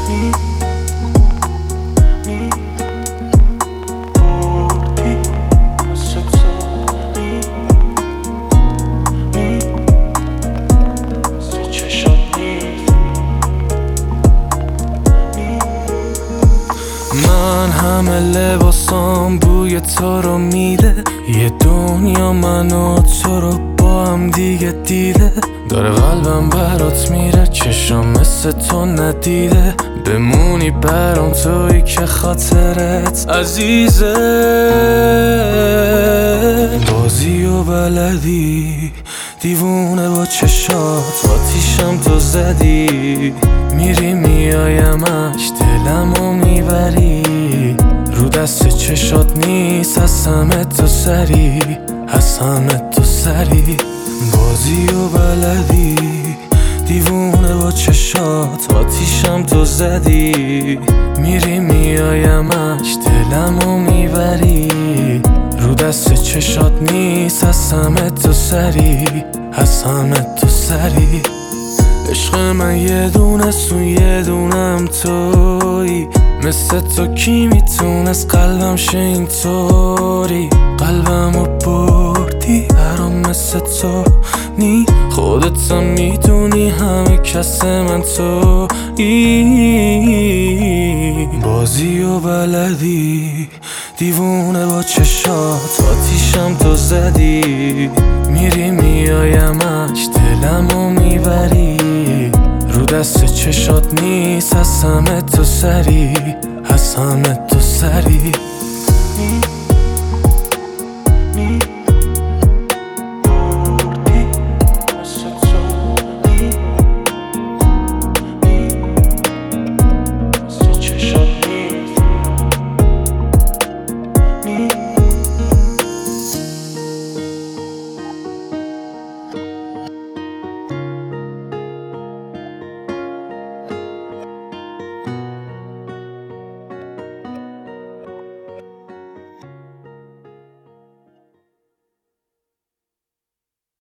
من همه لباسام بوی تو رو میده، یه دنیا من و تو رو با هم دیگه دیده. داره قلبم برات میره، چشم مثل تو ندیده. بمونی برام تویی که خاطرت عزیزه. بازی و بلدی، دیوونه با چشات، آتیشم تو زدی. میری میایمش دلمو میبری، رو دست چشات نیست هستم تو سری، هستم تو سری. بازی و بلدی، دیوونه با چشات، آتیشم تو زدی. میری میایمش دلمو میبری، رو دست چشات نیست هستم تو سری، هستم تو سری. عشق من یه دونه سون یه دونم توی، مثل تو کی میتونست قلبم شه اینطوری. قلبمو بردی برام مثل تو نی، خودت میدونی همه کس من تویی. بازی و بلدی، دیوونه با چشات، آتیشم تو زدی. میری میایمش دلمو میبری، رو دست چشات نیست هستم تو سری، هستم تو سری.